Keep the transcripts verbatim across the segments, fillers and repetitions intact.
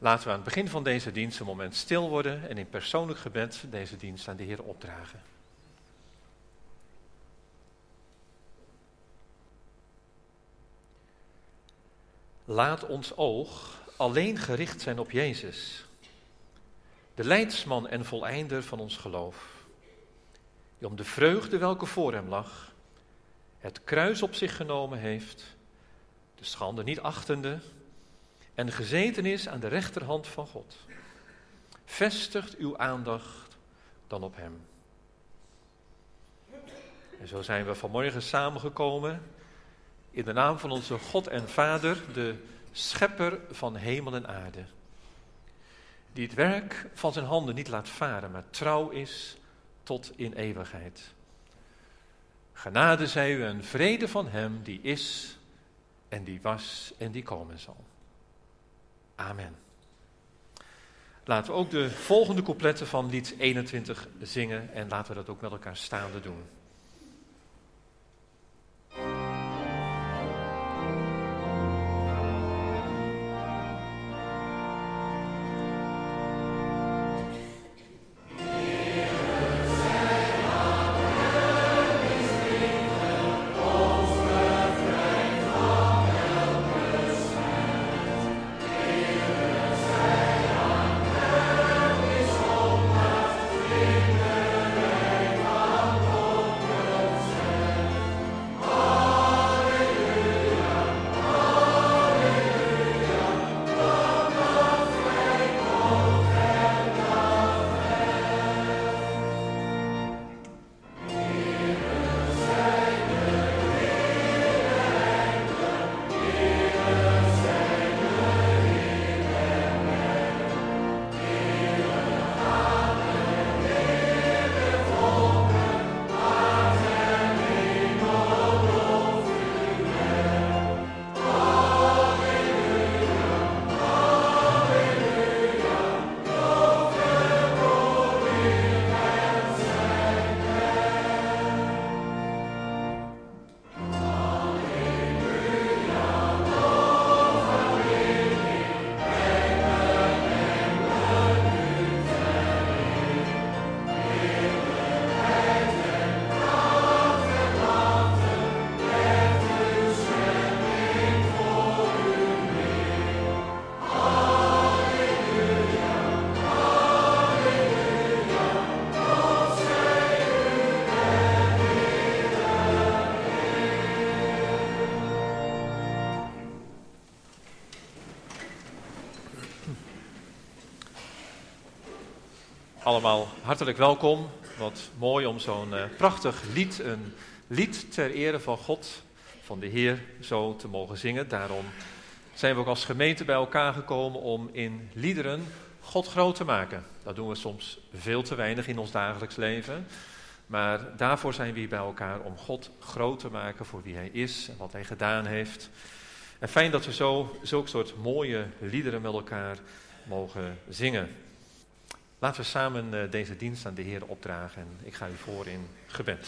Laten we aan het begin van deze dienst een moment stil worden en in persoonlijk gebed deze dienst aan de Heer opdragen. Laat ons oog alleen gericht zijn op Jezus, de leidsman en voleinder van ons geloof, die om de vreugde welke voor hem lag, het kruis op zich genomen heeft, de schande niet achtende, en gezeten is aan de rechterhand van God. Vestigt uw aandacht dan op hem. En zo zijn we vanmorgen samengekomen in de naam van onze God en Vader, de schepper van hemel en aarde, die het werk van zijn handen niet laat varen, maar trouw is tot in eeuwigheid. Genade zij u en vrede van hem die is en die was en die komen zal. Amen. Laten we ook de volgende coupletten van lied eenentwintig zingen en laten we dat ook met elkaar staande doen. Allemaal hartelijk welkom. Wat mooi om zo'n uh, prachtig lied, een lied ter ere van God, van de Heer, zo te mogen zingen. Daarom zijn we ook als gemeente bij elkaar gekomen om in liederen God groot te maken. Dat doen we soms veel te weinig in ons dagelijks leven. Maar daarvoor zijn we hier bij elkaar om God groot te maken voor wie Hij is en wat Hij gedaan heeft. En fijn dat we zo zulke soort mooie liederen met elkaar mogen zingen. Laten we samen uh, deze dienst aan de Heer opdragen en ik ga u voor in gebed.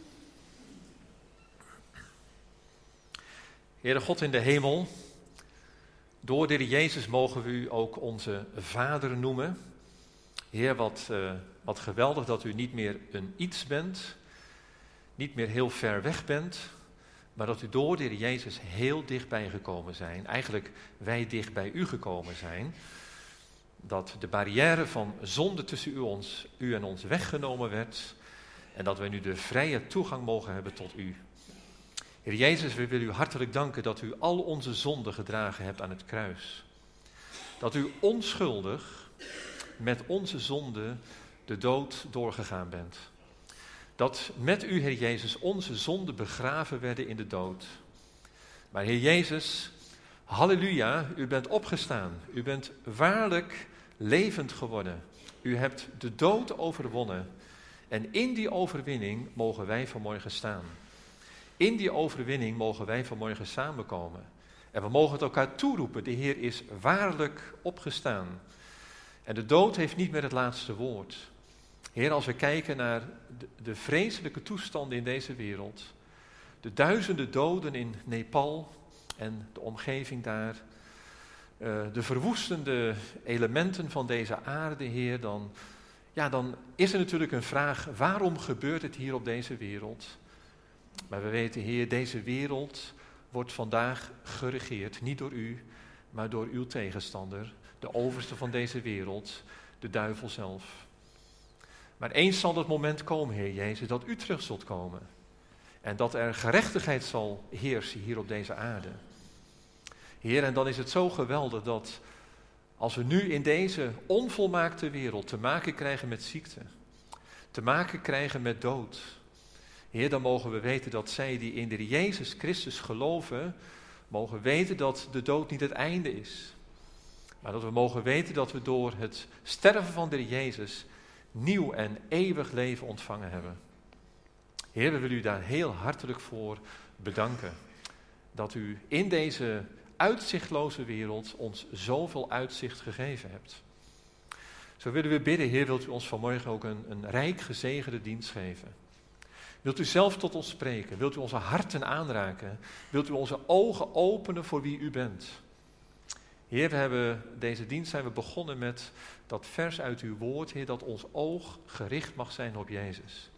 Heere God in de hemel, door de Heer Jezus mogen we u ook onze Vader noemen. Heer, wat, uh, wat geweldig dat u niet meer een iets bent, niet meer heel ver weg bent, maar dat u door de Heer Jezus heel dichtbij gekomen zijn. Eigenlijk wij dicht bij u gekomen zijn. Dat de barrière van zonde tussen u, ons, u en ons weggenomen werd. En dat wij nu de vrije toegang mogen hebben tot u. Heer Jezus, we willen u hartelijk danken dat u al onze zonden gedragen hebt aan het kruis. Dat u onschuldig met onze zonde de dood doorgegaan bent. Dat met u, Heer Jezus, onze zonden begraven werden in de dood. Maar Heer Jezus, halleluja, u bent opgestaan. U bent waarlijk levend geworden. U hebt de dood overwonnen. En in die overwinning mogen wij vanmorgen staan. In die overwinning mogen wij vanmorgen samenkomen. En we mogen het elkaar toeroepen. De Heer is waarlijk opgestaan. En de dood heeft niet meer het laatste woord. Heer, als we kijken naar de, de vreselijke toestanden in deze wereld. De duizenden doden in Nepal en de omgeving daar. uh, de verwoestende elementen van deze aarde, Heer, dan, ja, dan is er natuurlijk een vraag, waarom gebeurt het hier op deze wereld? Maar we weten, Heer, deze wereld wordt vandaag geregeerd, niet door u, maar door uw tegenstander, de overste van deze wereld, de duivel zelf. Maar eens zal het moment komen, Heer Jezus, dat u terug zult komen. En dat er gerechtigheid zal heersen hier op deze aarde. Heer, en dan is het zo geweldig dat als we nu in deze onvolmaakte wereld te maken krijgen met ziekte, te maken krijgen met dood, Heer, dan mogen we weten dat zij die in de Jezus Christus geloven, mogen weten dat de dood niet het einde is. Maar dat we mogen weten dat we door het sterven van de Jezus nieuw en eeuwig leven ontvangen hebben. Heer, we willen u daar heel hartelijk voor bedanken. Dat u in deze uitzichtloze wereld ons zoveel uitzicht gegeven hebt. Zo willen we bidden, Heer, wilt u ons vanmorgen ook een, een rijk gezegende dienst geven. Wilt u zelf tot ons spreken? Wilt u onze harten aanraken? Wilt u onze ogen openen voor wie u bent? Heer, we hebben deze dienst zijn we begonnen met dat vers uit uw woord, Heer, dat ons oog gericht mag zijn op Jezus.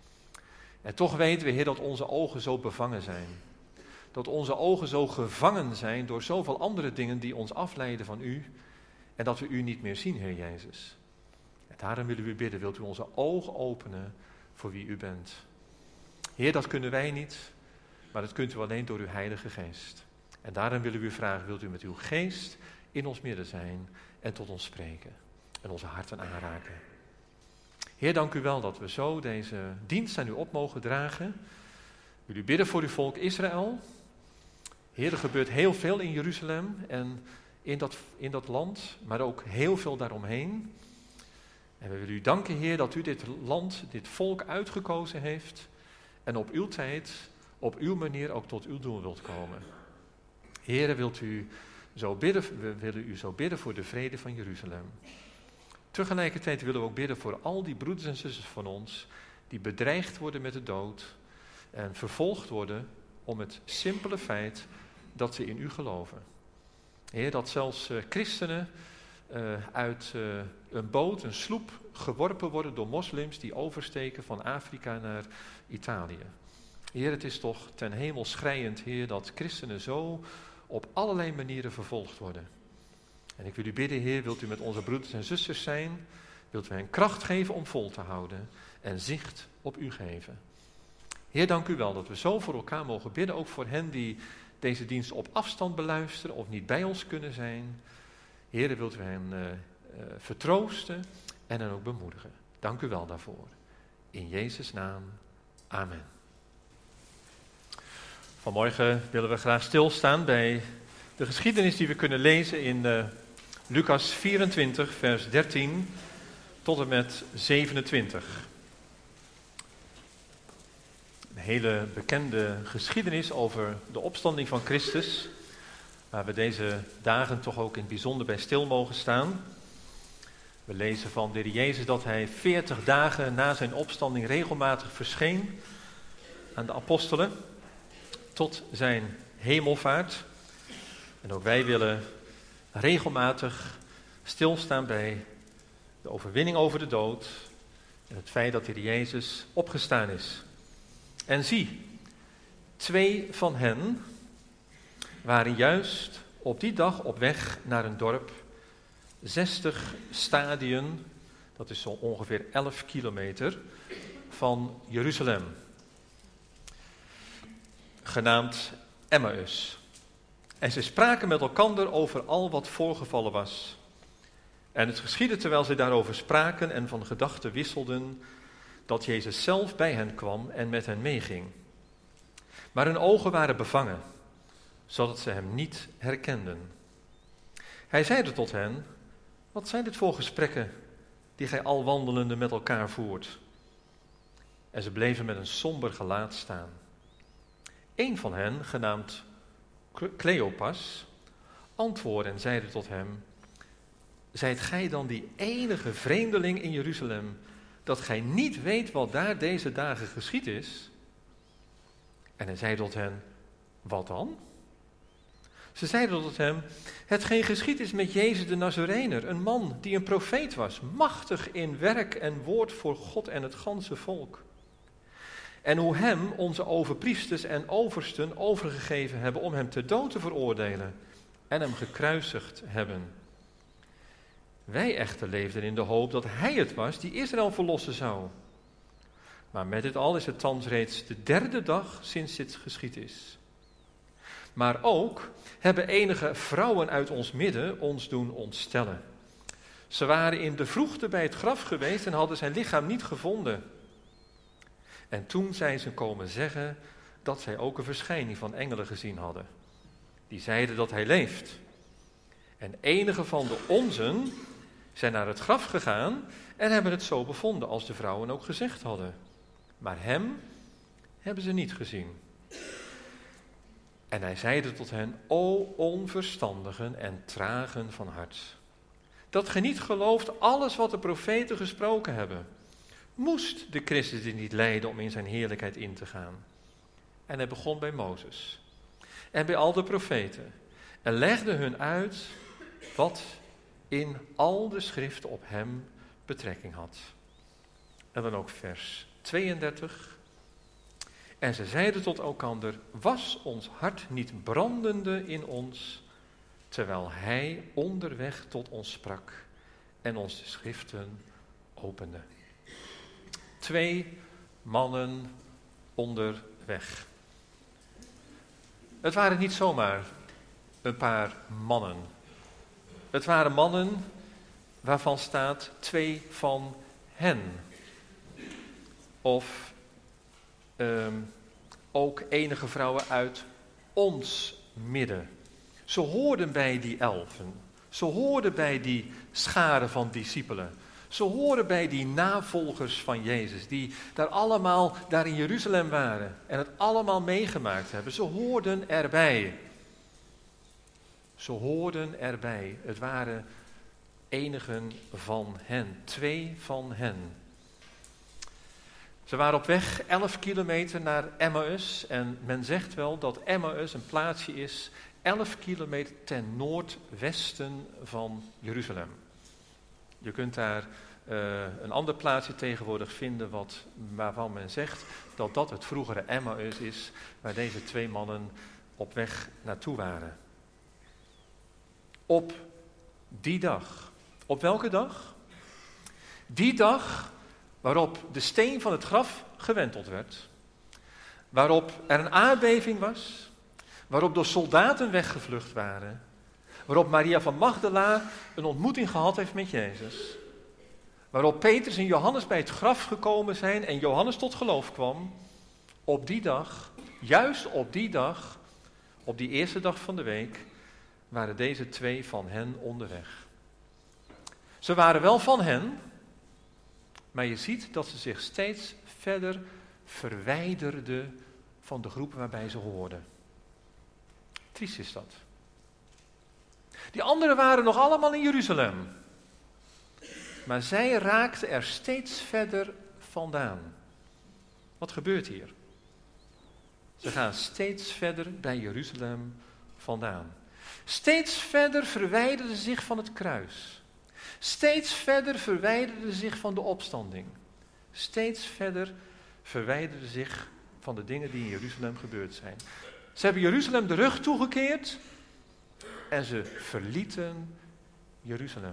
En toch weten we, Heer, dat onze ogen zo bevangen zijn. Dat onze ogen zo gevangen zijn door zoveel andere dingen die ons afleiden van u. En dat we u niet meer zien, Heer Jezus. En daarom willen we u bidden, wilt u onze ogen openen voor wie u bent. Heer, dat kunnen wij niet, maar dat kunt u alleen door uw Heilige Geest. En daarom willen we u vragen, wilt u met uw geest in ons midden zijn en tot ons spreken en onze harten aanraken. Heer, dank u wel dat we zo deze dienst aan u op mogen dragen. Ik wil u bidden voor uw volk Israël. Heer, er gebeurt heel veel in Jeruzalem en in dat, in dat land, maar ook heel veel daaromheen. En we willen u danken, Heer, dat u dit land, dit volk uitgekozen heeft en op uw tijd, op uw manier ook tot uw doel wilt komen. Heer, wilt u zo bidden, we willen u zo bidden voor de vrede van Jeruzalem. Tegelijkertijd willen we ook bidden voor al die broeders en zusters van ons die bedreigd worden met de dood en vervolgd worden om het simpele feit dat ze in u geloven. Heer, dat zelfs uh, christenen uh, uit uh, een boot, een sloep, geworpen worden door moslims die oversteken van Afrika naar Italië. Heer, het is toch ten hemel schreiend, Heer, dat christenen zo op allerlei manieren vervolgd worden. En ik wil u bidden, Heer, wilt u met onze broeders en zusters zijn? Wilt u hen kracht geven om vol te houden en zicht op u geven? Heer, dank u wel dat we zo voor elkaar mogen bidden, ook voor hen die deze dienst op afstand beluisteren of niet bij ons kunnen zijn. Heer, wilt u hen uh, uh, vertroosten en hen ook bemoedigen. Dank u wel daarvoor. In Jezus' naam, amen. Vanmorgen willen we graag stilstaan bij de geschiedenis die we kunnen lezen in uh, Lucas vierentwintig, vers dertien tot en met zevenentwintig. Een hele bekende geschiedenis over de opstanding van Christus, waar we deze dagen toch ook in het bijzonder bij stil mogen staan. We lezen van de Heer Jezus dat hij veertig dagen na zijn opstanding regelmatig verscheen aan de apostelen tot zijn hemelvaart. En ook wij willen regelmatig stilstaan bij de overwinning over de dood en het feit dat de Heer Jezus opgestaan is. En zie, twee van hen waren juist op die dag op weg naar een dorp, zestig stadien, dat is zo ongeveer elf kilometer, van Jeruzalem, genaamd Emmaus. En ze spraken met elkander over al wat voorgevallen was. En het geschiedde terwijl zij daarover spraken en van gedachten wisselden, dat Jezus zelf bij hen kwam en met hen meeging. Maar hun ogen waren bevangen, zodat ze hem niet herkenden. Hij zeide tot hen, wat zijn dit voor gesprekken die gij al wandelende met elkaar voert? En ze bleven met een somber gelaat staan. Een van hen, genaamd Cleopas, antwoordde en zeide tot hem, zijt gij dan die enige vreemdeling in Jeruzalem, dat gij niet weet wat daar deze dagen geschied is? En hij zei tot hen, wat dan? Ze zeiden tot hem: hetgeen geschied is met Jezus de Nazarener, een man die een profeet was, machtig in werk en woord voor God en het ganse volk. En hoe hem onze overpriesters en oversten overgegeven hebben om hem ter dood te veroordelen en hem gekruisigd hebben. Wij echter leefden in de hoop dat hij het was die Israël verlossen zou. Maar met dit al is het thans reeds de derde dag sinds dit geschied is. Maar ook hebben enige vrouwen uit ons midden ons doen ontstellen. Ze waren in de vroegte bij het graf geweest en hadden zijn lichaam niet gevonden. En toen zijn ze komen zeggen dat zij ook een verschijning van engelen gezien hadden. Die zeiden dat hij leeft. En enige van de onzen zijn naar het graf gegaan en hebben het zo bevonden als de vrouwen ook gezegd hadden. Maar hem hebben ze niet gezien. En hij zeide tot hen: o onverstandigen en tragen van hart, dat ge niet gelooft alles wat de profeten gesproken hebben. Moest de Christus dit niet lijden om in zijn heerlijkheid in te gaan? En hij begon bij Mozes en bij al de profeten en legde hun uit wat in al de schriften op hem betrekking had. En dan ook vers tweeëndertig. En ze zeiden tot elkander: was ons hart niet brandende in ons, terwijl hij onderweg tot ons sprak en ons de schriften opende. Twee mannen onderweg. Het waren niet zomaar een paar mannen. Het waren mannen waarvan staat twee van hen. Of um, ook enige vrouwen uit ons midden. Ze hoorden bij die elfen. Ze hoorden bij die schare van discipelen. Ze horen bij die navolgers van Jezus, die daar allemaal daar in Jeruzalem waren en het allemaal meegemaakt hebben. Ze hoorden erbij. Ze hoorden erbij. Het waren enigen van hen, twee van hen. Ze waren op weg elf kilometer naar Emmaus en men zegt wel dat Emmaus een plaatsje is elf kilometer ten noordwesten van Jeruzalem. Je kunt daar uh, een ander plaatsje tegenwoordig vinden wat, waarvan men zegt dat dat het vroegere Emmaus is, waar deze twee mannen op weg naartoe waren. Op die dag. Op welke dag? Die dag waarop de steen van het graf gewenteld werd. Waarop er een aardbeving was. Waarop door soldaten weggevlucht waren. Waarop Maria van Magdala een ontmoeting gehad heeft met Jezus. Waarop Petrus en Johannes bij het graf gekomen zijn en Johannes tot geloof kwam. Op die dag, juist op die dag, op die eerste dag van de week, waren deze twee van hen onderweg. Ze waren wel van hen, maar je ziet dat ze zich steeds verder verwijderden van de groep waarbij ze hoorden. Triest is dat. Die anderen waren nog allemaal in Jeruzalem. Maar zij raakten er steeds verder vandaan. Wat gebeurt hier? Ze gaan steeds verder bij Jeruzalem vandaan. Steeds verder verwijderden ze zich van het kruis. Steeds verder verwijderden ze zich van de opstanding. Steeds verder verwijderden ze zich van de dingen die in Jeruzalem gebeurd zijn. Ze hebben Jeruzalem de rug toegekeerd en ze verlieten Jeruzalem.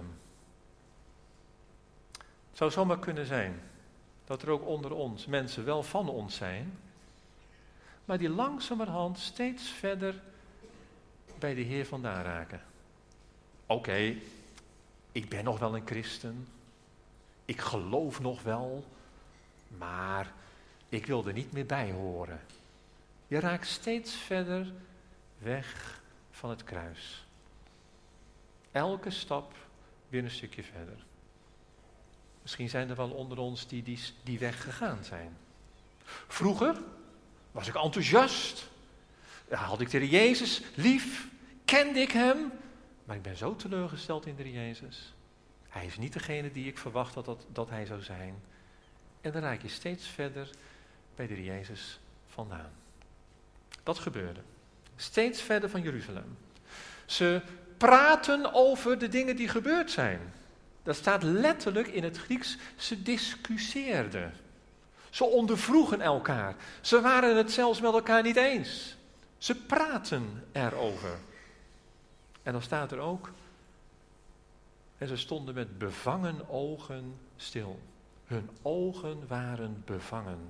Het zou zomaar kunnen zijn dat er ook onder ons mensen wel van ons zijn, maar die langzamerhand steeds verder bij de Heer vandaan raken. Oké, okay, ik ben nog wel een christen, ik geloof nog wel, maar ik wil er niet meer bij horen. Je raakt steeds verder weg van het kruis. Elke stap weer een stukje verder. Misschien zijn er wel onder ons die, die die weg gegaan zijn. Vroeger was ik enthousiast. Ja, had ik de Heer Jezus lief. Kende ik hem. Maar ik ben zo teleurgesteld in de Heer Jezus. Hij is niet degene die ik verwacht had dat, dat hij zou zijn. En dan raak je steeds verder bij de Heer Jezus vandaan. Dat gebeurde. Steeds verder van Jeruzalem. Ze praten over de dingen die gebeurd zijn. Dat staat letterlijk in het Grieks, ze discussieerden. Ze ondervroegen elkaar. Ze waren het zelfs met elkaar niet eens. Ze praten erover. En dan staat er ook, en ze stonden met bevangen ogen stil. Hun ogen waren bevangen.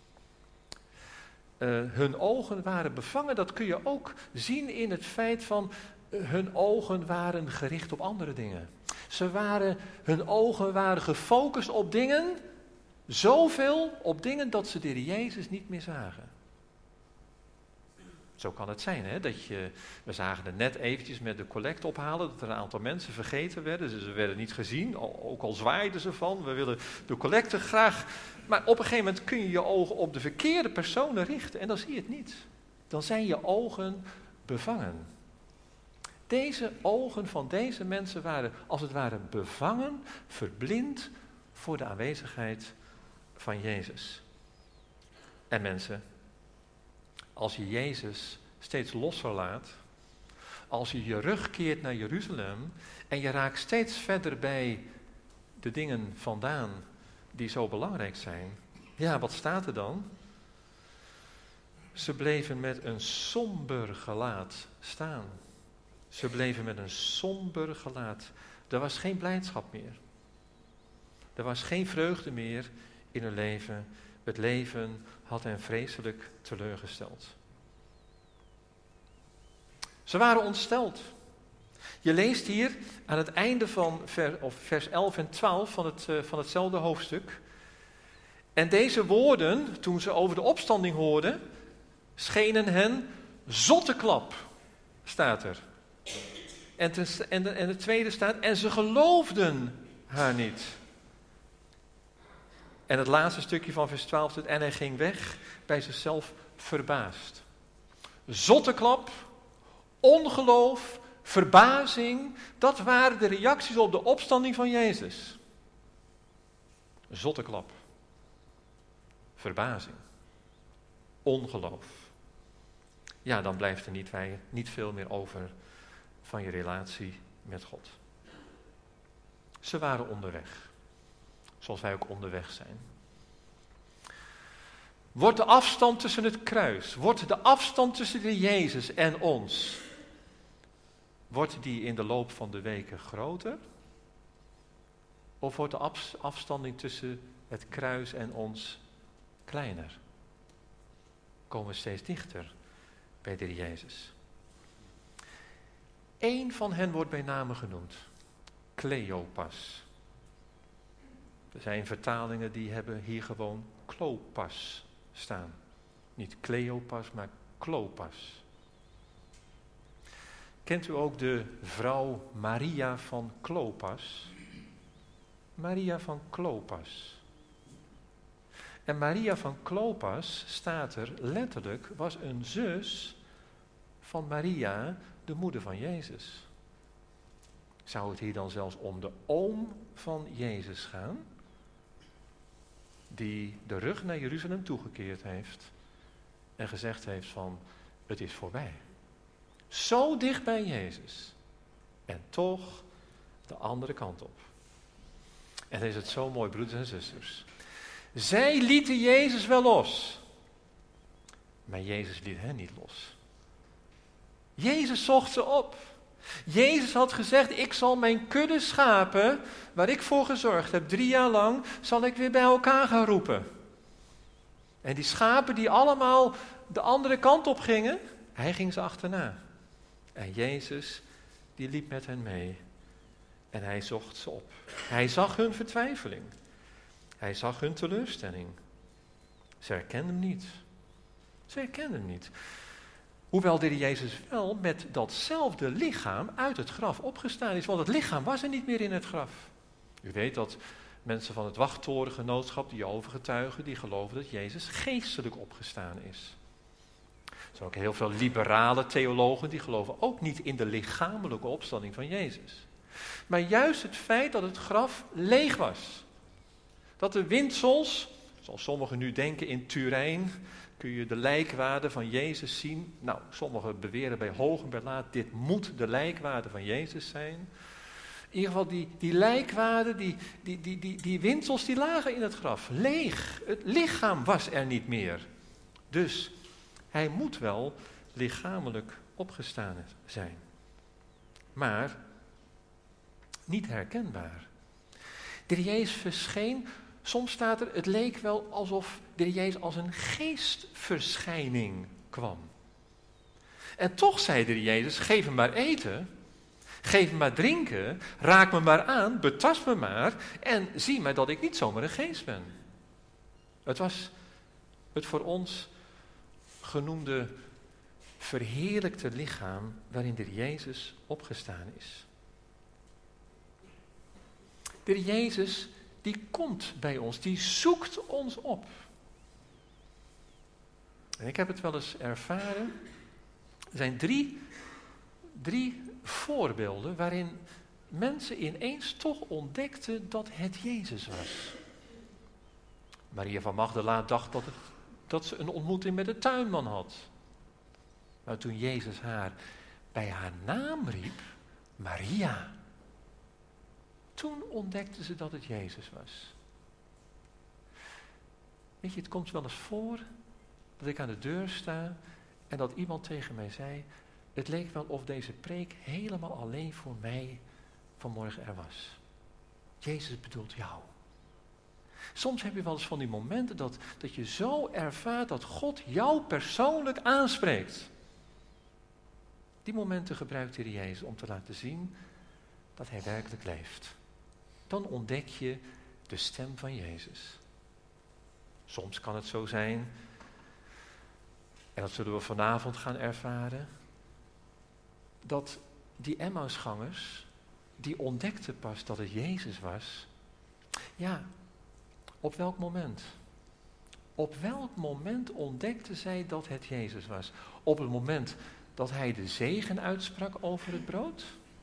Uh, hun ogen waren bevangen, dat kun je ook zien in het feit van, uh, hun ogen waren gericht op andere dingen. Ze waren, hun ogen waren gefocust op dingen, zoveel op dingen dat ze de Heer Jezus niet meer zagen. Zo kan het zijn, hè? Dat je, we zagen het net eventjes met de collect ophalen, dat er een aantal mensen vergeten werden. Ze, ze werden niet gezien, ook al zwaaiden ze van, we willen de collecte graag. Maar op een gegeven moment kun je je ogen op de verkeerde personen richten en dan zie je het niet. Dan zijn je ogen bevangen. Deze ogen van deze mensen waren als het ware bevangen, verblind voor de aanwezigheid van Jezus. En mensen, als je Jezus steeds losser laat, als je je rug keert naar Jeruzalem en je raakt steeds verder bij de dingen vandaan die zo belangrijk zijn, ja, wat staat er dan? Ze bleven met een somber gelaat staan. Ze bleven met een somber gelaat. Er was geen blijdschap meer. Er was geen vreugde meer in hun leven. Het leven had hen vreselijk teleurgesteld. Ze waren ontsteld. Je leest hier aan het einde van vers, of vers elf en twaalf van, het, uh, van hetzelfde hoofdstuk. En deze woorden, toen ze over de opstanding hoorden, schenen hen zotteklap, staat er. En, ten, en, de, en het tweede staat, en ze geloofden haar niet. En het laatste stukje van vers twaalf staat, en hij ging weg bij zichzelf verbaasd. Zotteklap, ongeloof, verbazing, dat waren de reacties op de opstanding van Jezus. Zotteklap, verbazing, ongeloof. Ja, dan blijft er niet, wij, niet veel meer over van je relatie met God. Ze waren onderweg, zoals wij ook onderweg zijn. Wordt de afstand tussen het kruis, wordt de afstand tussen de Jezus en ons, wordt die in de loop van de weken groter? Of wordt de afstanding tussen het kruis en ons kleiner? Komen we steeds dichter bij de Jezus. Eén van hen wordt bij name genoemd. Cleopas. Er zijn vertalingen die hebben hier gewoon Klopas staan. Niet Cleopas, maar Klopas. Kent u ook de vrouw Maria van Klopas? Maria van Klopas. En Maria van Klopas, staat er letterlijk, was een zus van Maria, de moeder van Jezus. Zou het hier dan zelfs om de oom van Jezus gaan? Die de rug naar Jeruzalem toegekeerd heeft en gezegd heeft van, het is voorbij. Zo dicht bij Jezus. En toch de andere kant op. En dan is het zo mooi, broeders en zusters. Zij lieten Jezus wel los. Maar Jezus liet hen niet los. Jezus zocht ze op. Jezus had gezegd, ik zal mijn kudde schapen, waar ik voor gezorgd heb, drie jaar lang, zal ik weer bij elkaar gaan roepen. En die schapen die allemaal de andere kant op gingen, hij ging ze achterna. En Jezus, die liep met hen mee. En hij zocht ze op. Hij zag hun vertwijfeling. Hij zag hun teleurstelling. Ze herkenden hem niet. Ze herkenden hem niet. Hoewel de Heer Jezus wel met datzelfde lichaam uit het graf opgestaan is. Want het lichaam was er niet meer in het graf. U weet dat mensen van het Wachttorengenootschap, die overgetuigen, die geloven dat Jezus geestelijk opgestaan is. Er zijn ook heel veel liberale theologen die geloven ook niet in de lichamelijke opstanding van Jezus. Maar juist het feit dat het graf leeg was. Dat de windsels, zoals sommigen nu denken in Turijn, kun je de lijkwaarde van Jezus zien. Nou, sommigen beweren bij hoog en bij laat, dit moet de lijkwaarde van Jezus zijn. In ieder geval, die, die lijkwaarde, die, die, die, die, die windsels, die lagen in het graf. Leeg. Het lichaam was er niet meer. Dus hij moet wel lichamelijk opgestaan zijn. Maar niet herkenbaar. De Heer Jezus verscheen, soms staat er, het leek wel alsof de Heer Jezus als een geestverschijning kwam. En toch zei de Heer Jezus, geef hem maar eten, geef hem maar drinken, raak me maar aan, betast me maar en zie maar dat ik niet zomaar een geest ben. Het was het voor ons genoemde verheerlijkte lichaam waarin de Heer Jezus opgestaan is. De Heer Jezus, die komt bij ons, die zoekt ons op. En ik heb het wel eens ervaren. Er zijn drie, drie voorbeelden waarin mensen ineens toch ontdekten dat het Jezus was. Maria van Magdala dacht dat, het, dat ze een ontmoeting met de tuinman had. Maar toen Jezus haar bij haar naam riep, Maria, toen ontdekte ze dat het Jezus was. Weet je, het komt wel eens voor dat ik aan de deur sta en dat iemand tegen mij zei, het leek wel of deze preek helemaal alleen voor mij vanmorgen er was. Jezus bedoelt jou. Soms heb je wel eens van die momenten dat, dat je zo ervaart dat God jou persoonlijk aanspreekt. Die momenten gebruikt de Heer Jezus om te laten zien dat hij werkelijk leeft. Dan ontdek je de stem van Jezus. Soms kan het zo zijn, en dat zullen we vanavond gaan ervaren, dat die Emmausgangers, die ontdekten pas dat het Jezus was. Ja, op welk moment? Op welk moment ontdekten zij dat het Jezus was? Op het moment dat hij de zegen uitsprak over het brood?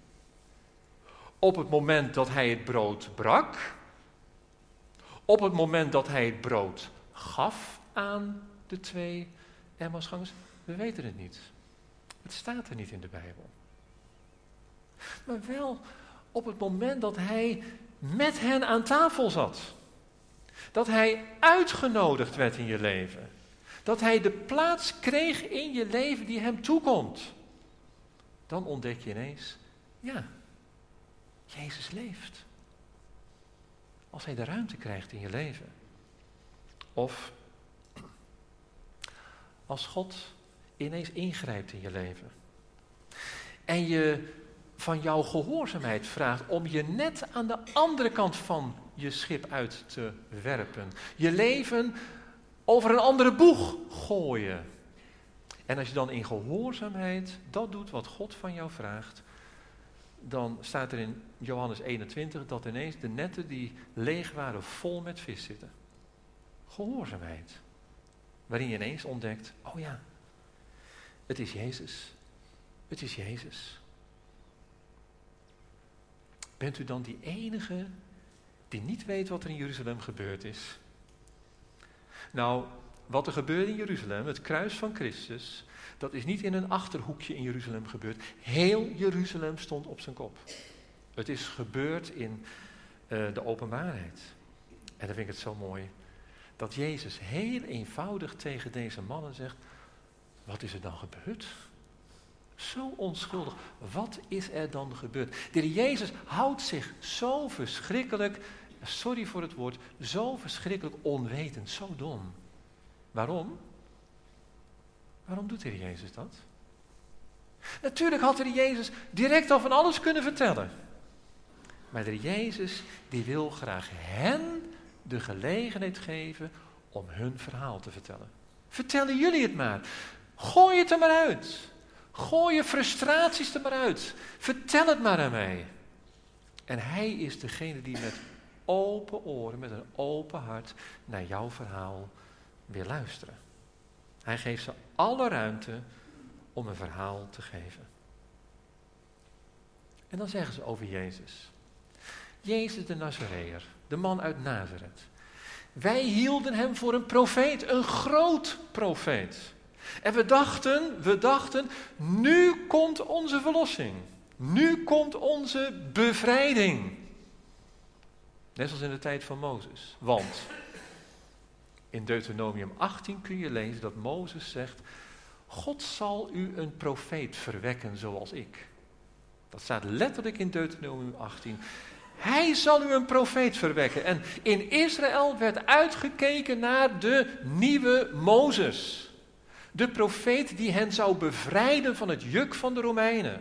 Op het moment dat hij het brood brak? Op het moment dat hij het brood gaf aan de twee Emmausgangers? We weten het niet. Het staat er niet in de Bijbel. Maar wel op het moment dat hij met hen aan tafel zat. Dat hij uitgenodigd werd in je leven. Dat hij de plaats kreeg in je leven die hem toekomt. Dan ontdek je ineens, ja, Jezus leeft. Als hij de ruimte krijgt in je leven. Of als God ineens ingrijpt in je leven. En je van jouw gehoorzaamheid vraagt om je net aan de andere kant van je schip uit te werpen. Je leven over een andere boeg gooien. En als je dan in gehoorzaamheid dat doet wat God van jou vraagt, dan staat er in Johannes eenentwintig dat ineens de netten die leeg waren vol met vis zitten. Gehoorzaamheid. Waarin je ineens ontdekt, oh ja, het is Jezus. Het is Jezus. Bent u dan die enige die niet weet wat er in Jeruzalem gebeurd is? Nou, wat er gebeurde in Jeruzalem, het kruis van Christus, dat is niet in een achterhoekje in Jeruzalem gebeurd. Heel Jeruzalem stond op zijn kop. Het is gebeurd in uh, de openbaarheid. En dan vind ik het zo mooi dat Jezus heel eenvoudig tegen deze mannen zegt, wat is er dan gebeurd? Zo onschuldig. Wat is er dan gebeurd? De Heer Jezus houdt zich zo verschrikkelijk, sorry voor het woord, zo verschrikkelijk onwetend, zo dom. Waarom? Waarom doet de Heer Jezus dat? Natuurlijk had de Heer Jezus direct al van alles kunnen vertellen. Maar de Heer Jezus, die wil graag hen de gelegenheid geven om hun verhaal te vertellen. Vertellen jullie het maar. Gooi het er maar uit. Gooi je frustraties er maar uit. Vertel het maar aan mij. En hij is degene die met open oren, met een open hart naar jouw verhaal wil luisteren. Hij geeft ze alle ruimte om een verhaal te geven. En dan zeggen ze over Jezus. Jezus de Nazareër, de man uit Nazareth. Wij hielden hem voor een profeet, een groot profeet. En we dachten, we dachten, nu komt onze verlossing. Nu komt onze bevrijding. Net zoals in de tijd van Mozes. Want in Deuteronomium achttien kun je lezen dat Mozes zegt, God zal u een profeet verwekken zoals ik. Dat staat letterlijk in Deuteronomium achttien. Hij zal u een profeet verwekken. En in Israël werd uitgekeken naar de nieuwe Mozes. De profeet die hen zou bevrijden van het juk van de Romeinen.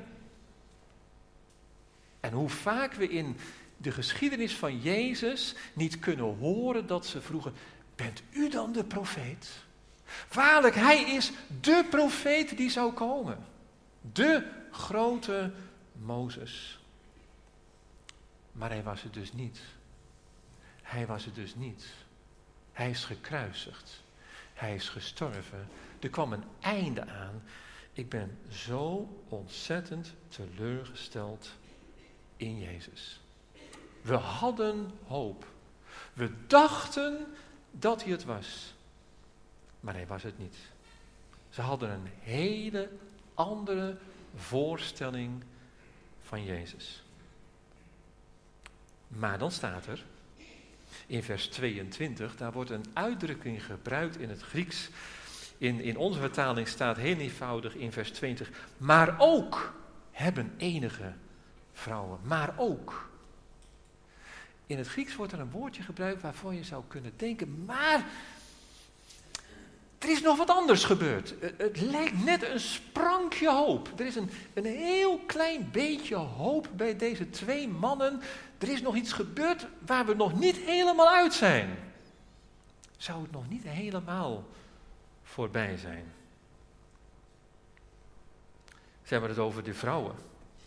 En hoe vaak we in de geschiedenis van Jezus niet kunnen horen dat ze vroegen, bent u dan de profeet? Waarlijk, hij is de profeet die zou komen. De grote Mozes. Maar hij was het dus niet. Hij was het dus niet. Hij is gekruisigd. Hij is gestorven. Er kwam een einde aan. Ik ben zo ontzettend teleurgesteld in Jezus. We hadden hoop. We dachten dat hij het was. Maar hij was het niet. Ze hadden een hele andere voorstelling van Jezus. Maar dan staat er, in vers tweeëntwintig, daar wordt een uitdrukking gebruikt in het Grieks. In, in onze vertaling staat heel eenvoudig in vers tweeëntwintig, maar ook hebben enige vrouwen, maar ook. In het Grieks wordt er een woordje gebruikt waarvan je zou kunnen denken, maar er is nog wat anders gebeurd. Het, het lijkt net een sprankje hoop. Er is een, een heel klein beetje hoop bij deze twee mannen. Er is nog iets gebeurd waar we nog niet helemaal uit zijn. Zou het nog niet helemaal voorbij zijn? Ze hebben het over de vrouwen.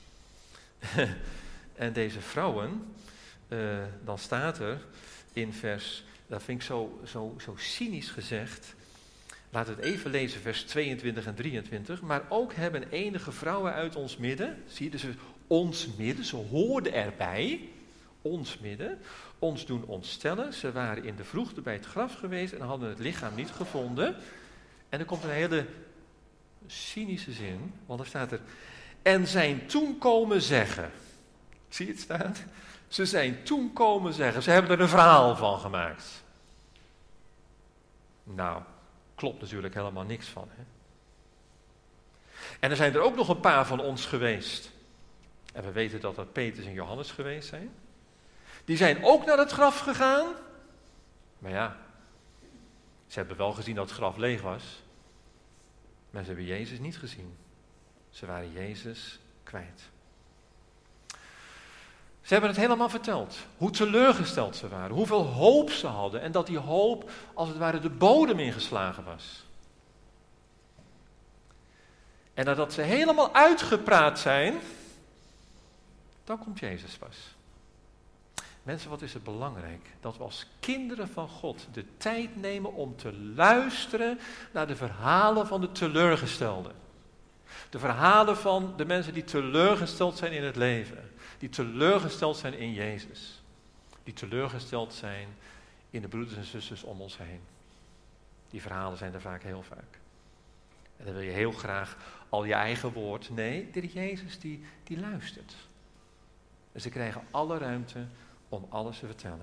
En deze vrouwen, uh, dan staat er in vers, dat vind ik zo, zo, zo cynisch gezegd. Laten we het even lezen, vers tweeëntwintig en drieëntwintig. Maar ook hebben enige vrouwen uit ons midden, zie je, dus ons midden, ze hoorden erbij, ons midden, ons doen ontstellen. Ze waren in de vroegte bij het graf geweest en hadden het lichaam niet gevonden. En er komt een hele cynische zin, want er staat er, en zijn toen komen zeggen. Zie je het staan? Ze zijn toen komen zeggen, ze hebben er een verhaal van gemaakt. Nou, klopt natuurlijk helemaal niks van. Hè? En er zijn er ook nog een paar van ons geweest. En we weten dat dat Petrus en Johannes geweest zijn. Die zijn ook naar het graf gegaan. Maar ja, ze hebben wel gezien dat het graf leeg was. Maar ze hebben Jezus niet gezien. Ze waren Jezus kwijt. Ze hebben het helemaal verteld. Hoe teleurgesteld ze waren. Hoeveel hoop ze hadden. En dat die hoop als het ware de bodem ingeslagen was. En nadat ze helemaal uitgepraat zijn, dan komt Jezus pas. Mensen, wat is het belangrijk? Dat we als kinderen van God de tijd nemen om te luisteren naar de verhalen van de teleurgestelden. De verhalen van de mensen die teleurgesteld zijn in het leven. Die teleurgesteld zijn in Jezus. Die teleurgesteld zijn in de broeders en zusters om ons heen. Die verhalen zijn er vaak heel vaak. En dan wil je heel graag al je eigen woord. Nee, de Jezus die, die luistert. En ze krijgen alle ruimte om alles te vertellen.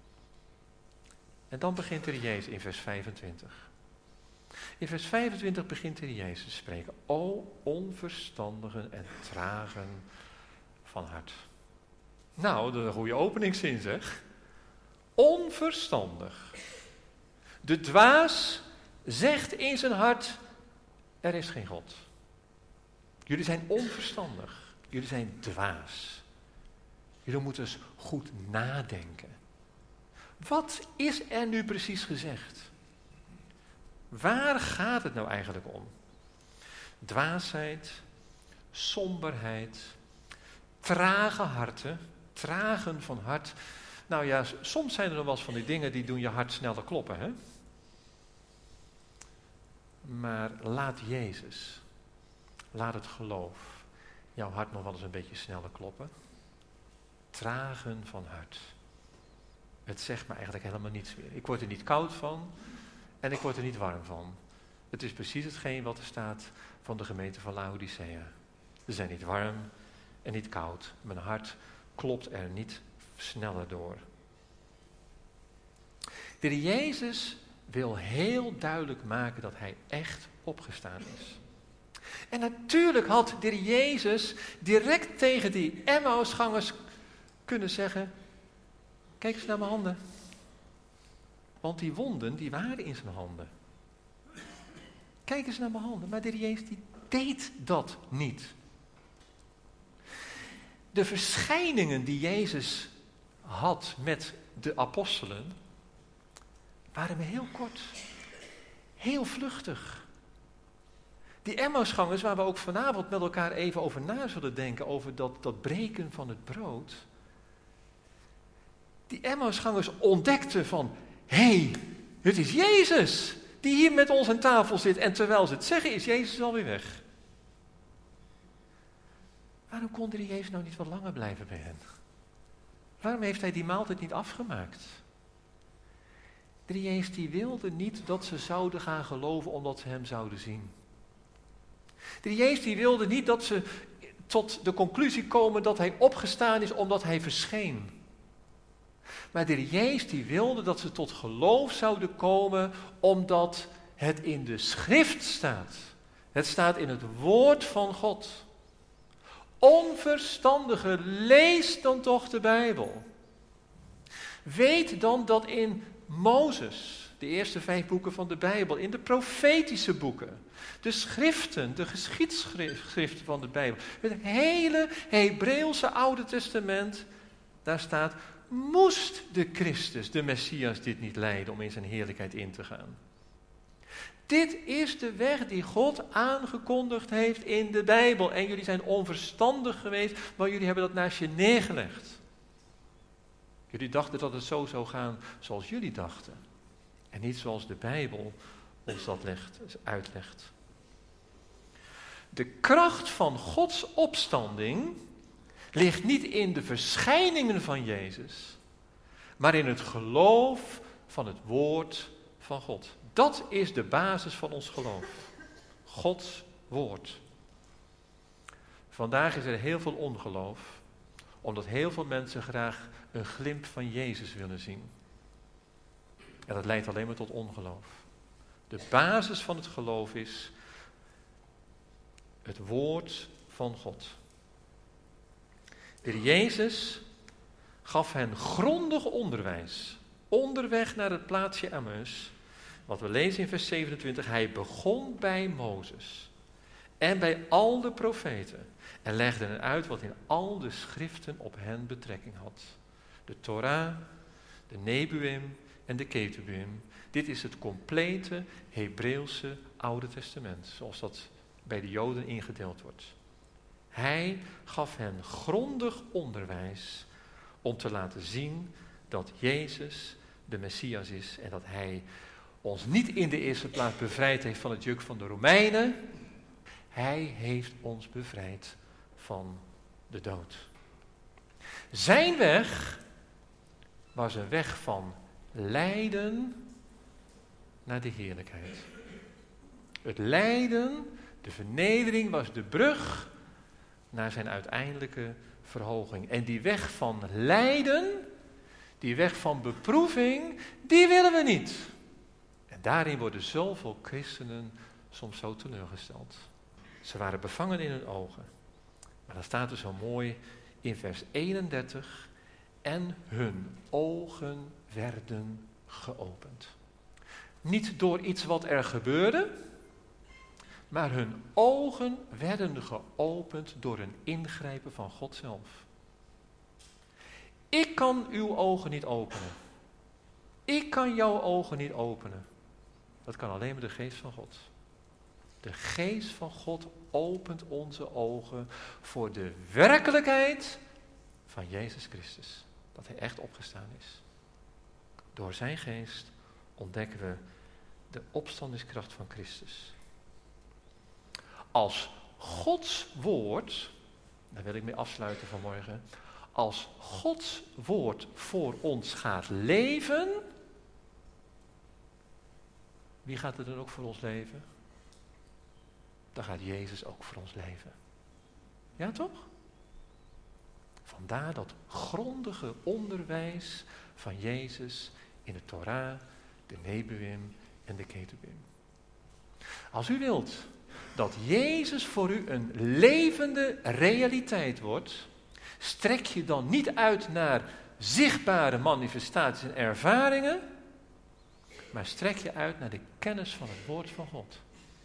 En dan begint er Jezus in vers vijfentwintig. In vers vijfentwintig begint er Jezus te spreken. O onverstandigen en tragen van hart. Nou, dat is een goede openingszin zeg. Onverstandig. De dwaas zegt in zijn hart, er is geen God. Jullie zijn onverstandig. Jullie zijn dwaas. Jullie moeten eens goed nadenken. Wat is er nu precies gezegd? Waar gaat het nou eigenlijk om? Dwaasheid, somberheid, trage harten, tragen van hart. Nou ja, soms zijn er nog wel eens van die dingen die doen je hart sneller kloppen, hè? Maar laat Jezus, laat het geloof, jouw hart nog wel eens een beetje sneller kloppen. Tragen van hart. het zegt me eigenlijk helemaal niets meer. Ik word er niet koud van en ik word er niet warm van. Het is precies hetgeen wat er staat van de gemeente van Laodicea. Ze zijn niet warm en niet koud. Mijn hart klopt er niet sneller door. De Heer Jezus wil heel duidelijk maken dat hij echt opgestaan is. En natuurlijk had de Heer Jezus direct tegen die Emmausgangers kunnen zeggen: kijk eens naar mijn handen. Want die wonden, die waren in zijn handen. Kijk eens naar mijn handen. Maar de Heer Jezus die deed dat niet. De verschijningen die Jezus had met de apostelen waren maar heel kort. Heel vluchtig. Die Emmausgangers, waar we ook vanavond met elkaar even over na zullen denken, over dat, dat breken van het brood. Die Emmausgangers ontdekten van, hé, hey, het is Jezus die hier met ons aan tafel zit. En terwijl ze het zeggen, is Jezus alweer weg. Waarom kon de Jezus nou niet wat langer blijven bij hen? Waarom heeft hij die maaltijd niet afgemaakt? De Jezus die wilde niet dat ze zouden gaan geloven omdat ze hem zouden zien. De Jezus die wilde niet dat ze tot de conclusie komen dat hij opgestaan is omdat hij verscheen. Maar de Jezus die wilde dat ze tot geloof zouden komen omdat het in de schrift staat. Het staat in het woord van God. Onverstandige, lees dan toch de Bijbel. Weet dan dat in Mozes, de eerste vijf boeken van de Bijbel, in de profetische boeken, de schriften, de geschiedschriften van de Bijbel, het hele Hebreeuwse Oude Testament, daar staat, moest de Christus, de Messias, dit niet lijden om in zijn heerlijkheid in te gaan. Dit is de weg die God aangekondigd heeft in de Bijbel. En jullie zijn onverstandig geweest, maar jullie hebben dat naast je neergelegd. Jullie dachten dat het zo zou gaan zoals jullie dachten. En niet zoals de Bijbel ons dat legt, uitlegt. De kracht van Gods opstanding ligt niet in de verschijningen van Jezus, maar in het geloof van het woord van God. Dat is de basis van ons geloof. Gods woord. Vandaag is er heel veel ongeloof, omdat heel veel mensen graag een glimp van Jezus willen zien. En dat leidt alleen maar tot ongeloof. De basis van het geloof is het woord van God. De Heer Jezus gaf hen grondig onderwijs onderweg naar het plaatsje Emmaus. Wat we lezen in vers zevenentwintig, hij begon bij Mozes en bij al de profeten en legde hen uit wat in al de schriften op hen betrekking had. De Torah, de Nebuim en de Ketubim. Dit is het complete Hebreeuwse Oude Testament, zoals dat bij de Joden ingedeeld wordt. Hij gaf hen grondig onderwijs om te laten zien dat Jezus de Messias is en dat hij ons niet in de eerste plaats bevrijd heeft van het juk van de Romeinen. Hij heeft ons bevrijd van de dood. Zijn weg was een weg van lijden naar de heerlijkheid. Het lijden, de vernedering was de brug naar zijn uiteindelijke verhoging. En die weg van lijden, die weg van beproeving, die willen we niet. En daarin worden zoveel christenen soms zo teleurgesteld. Ze waren bevangen in hun ogen. Maar dan staat er zo mooi in vers eenendertig, en hun ogen werden geopend. Niet door iets wat er gebeurde, maar hun ogen werden geopend door een ingrijpen van God zelf. Ik kan uw ogen niet openen. Ik kan jouw ogen niet openen. Dat kan alleen maar de geest van God. De geest van God opent onze ogen voor de werkelijkheid van Jezus Christus. Dat hij echt opgestaan is. Door zijn geest ontdekken we de opstandingskracht van Christus. Als Gods woord, daar wil ik mee afsluiten vanmorgen. als Gods woord voor ons gaat leven, wie gaat er dan ook voor ons leven? Dan gaat Jezus ook voor ons leven. Ja, toch? Vandaar dat grondige onderwijs van Jezus in de Torah, de Nebuim en de Ketubim. Als u wilt dat Jezus voor u een levende realiteit wordt, strek je dan niet uit naar zichtbare manifestaties en ervaringen, maar strek je uit naar de kennis van het woord van God.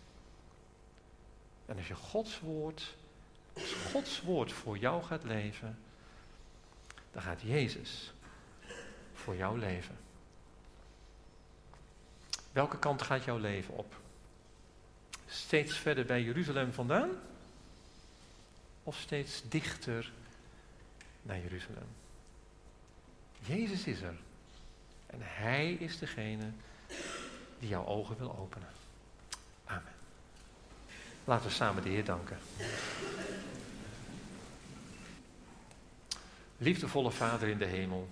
En als je Gods woord, als Gods woord voor jou gaat leven, dan gaat Jezus voor jou leven. Welke kant gaat jouw leven op? Steeds verder bij Jeruzalem vandaan? Of steeds dichter naar Jeruzalem? Jezus is er. En Hij is degene die jouw ogen wil openen. Amen. Laten we samen de Heer danken. Liefdevolle Vader in de hemel.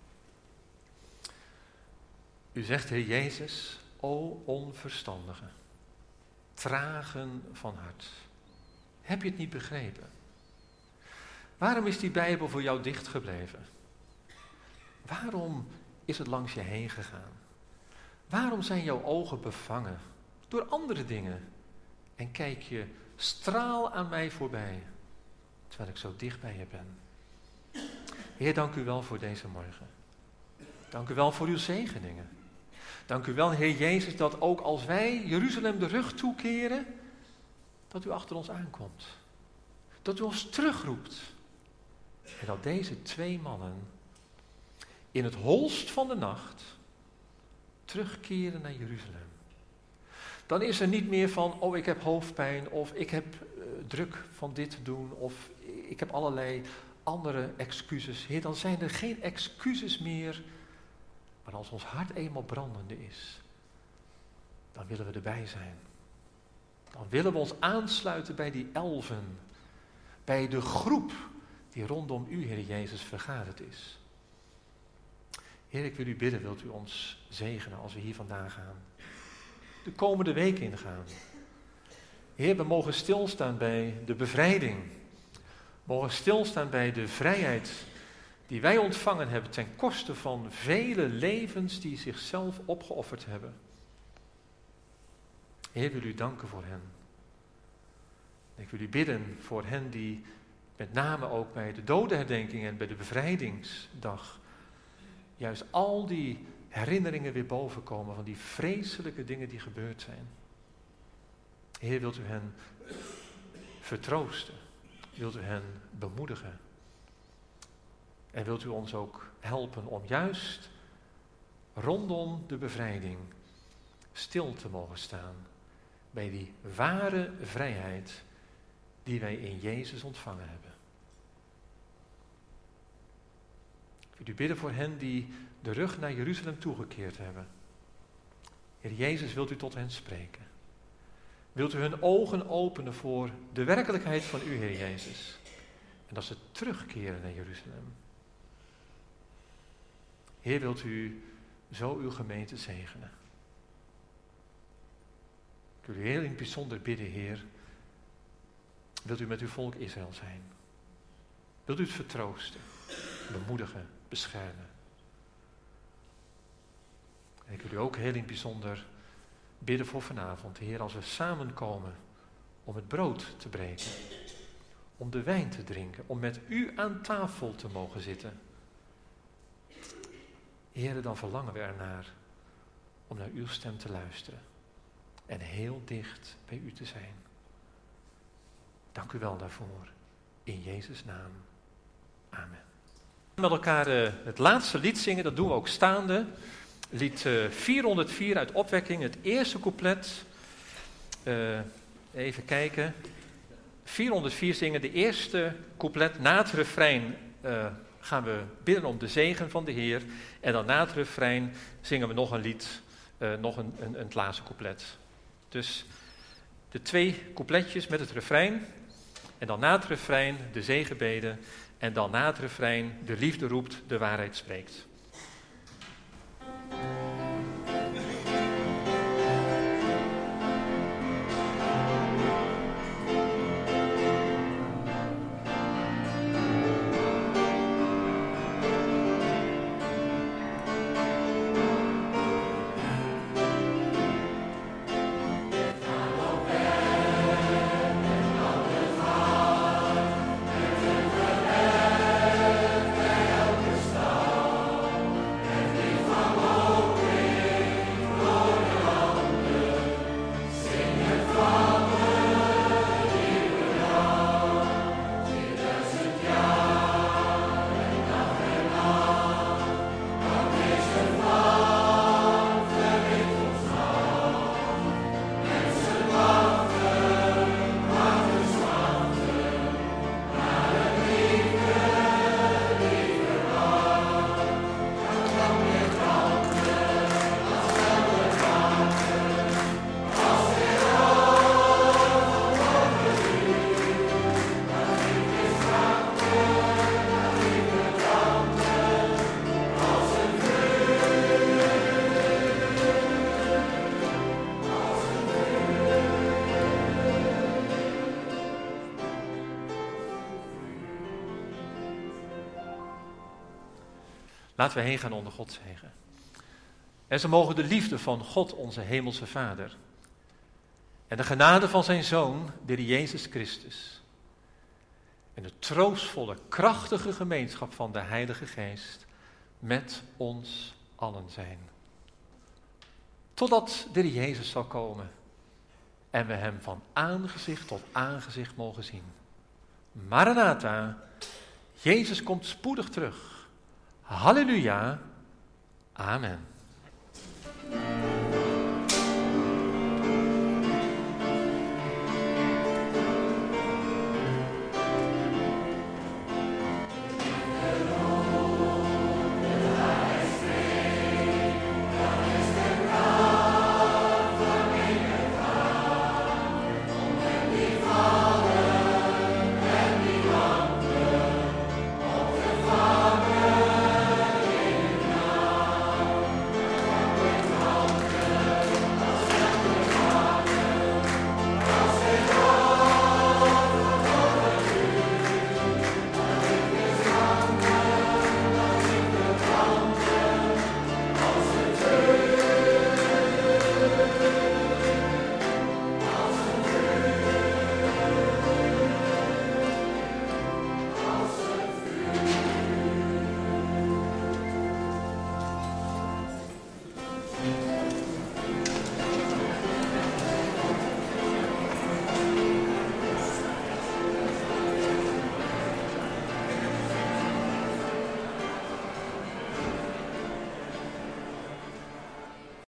U zegt, Heer Jezus, o onverstandige, tragen van hart. Heb je het niet begrepen? Waarom is die Bijbel voor jou dichtgebleven? Waarom is het langs je heen gegaan? Waarom zijn jouw ogen bevangen door andere dingen? En kijk je straal aan mij voorbij, terwijl ik zo dicht bij je ben. Heer, dank u wel voor deze morgen. Dank u wel voor uw zegeningen. Dank u wel, Heer Jezus, dat ook als wij Jeruzalem de rug toekeren, dat u achter ons aankomt. Dat u ons terugroept. En dat deze twee mannen in het holst van de nacht terugkeren naar Jeruzalem. Dan is er niet meer van, oh ik heb hoofdpijn, of ik heb uh, druk van dit te doen, of ik heb allerlei andere excuses. Heer, dan zijn er geen excuses meer. Maar als ons hart eenmaal brandende is, dan willen we erbij zijn. Dan willen we ons aansluiten bij die elfen, bij de groep die rondom u, Heer Jezus, vergaderd is. Heer, ik wil u bidden, wilt u ons zegenen als we hier vandaan gaan. De komende week ingaan. Heer, we mogen stilstaan bij de bevrijding. We mogen stilstaan bij de vrijheid die wij ontvangen hebben ten koste van vele levens die zichzelf opgeofferd hebben. Heer, wil u danken voor hen. Ik wil u bidden voor hen die met name ook bij de dodenherdenking en bij de bevrijdingsdag juist al die herinneringen weer bovenkomen van die vreselijke dingen die gebeurd zijn. Heer, wilt u hen vertroosten? Wilt u hen bemoedigen? En wilt u ons ook helpen om juist rondom de bevrijding stil te mogen staan bij die ware vrijheid die wij in Jezus ontvangen hebben. Ik wil u bidden voor hen die de rug naar Jeruzalem toegekeerd hebben. Heer Jezus, wilt u tot hen spreken? Wilt u hun ogen openen voor de werkelijkheid van u, Heer Jezus? En dat ze terugkeren naar Jeruzalem. Heer, wilt u zo uw gemeente zegenen? Ik wil u heel in het bijzonder bidden, Heer. Wilt u met uw volk Israël zijn? Wilt u het vertroosten, bemoedigen, beschermen? En ik wil u ook heel in het bijzonder bidden voor vanavond, Heer, als we samenkomen om het brood te breken, om de wijn te drinken, om met u aan tafel te mogen zitten. Heer, dan verlangen we ernaar om naar uw stem te luisteren en heel dicht bij u te zijn. Dank u wel daarvoor. In Jezus' naam. Amen. Met elkaar uh, het laatste lied zingen, dat doen we ook staande. Lied uh, vierhonderdvier uit Opwekking, het eerste couplet. Uh, even kijken. vierhonderdvier zingen, de eerste couplet. Na het refrein uh, gaan we bidden om de zegen van de Heer. En dan na het refrein zingen we nog een lied, uh, nog een, een, een het laatste couplet. Dus de twee coupletjes met het refrein. En dan na het refrein de zegenbeden. En dan na het refrein de liefde roept, de waarheid spreekt. Laten we heen gaan onder Gods zegen. En zo mogen de liefde van God, onze hemelse Vader, en de genade van zijn Zoon, de Heer Jezus Christus, en de troostvolle, krachtige gemeenschap van de Heilige Geest met ons allen zijn. Totdat de Heer Jezus zal komen en we hem van aangezicht tot aangezicht mogen zien. Maranatha, Jezus komt spoedig terug. Halleluja, amen.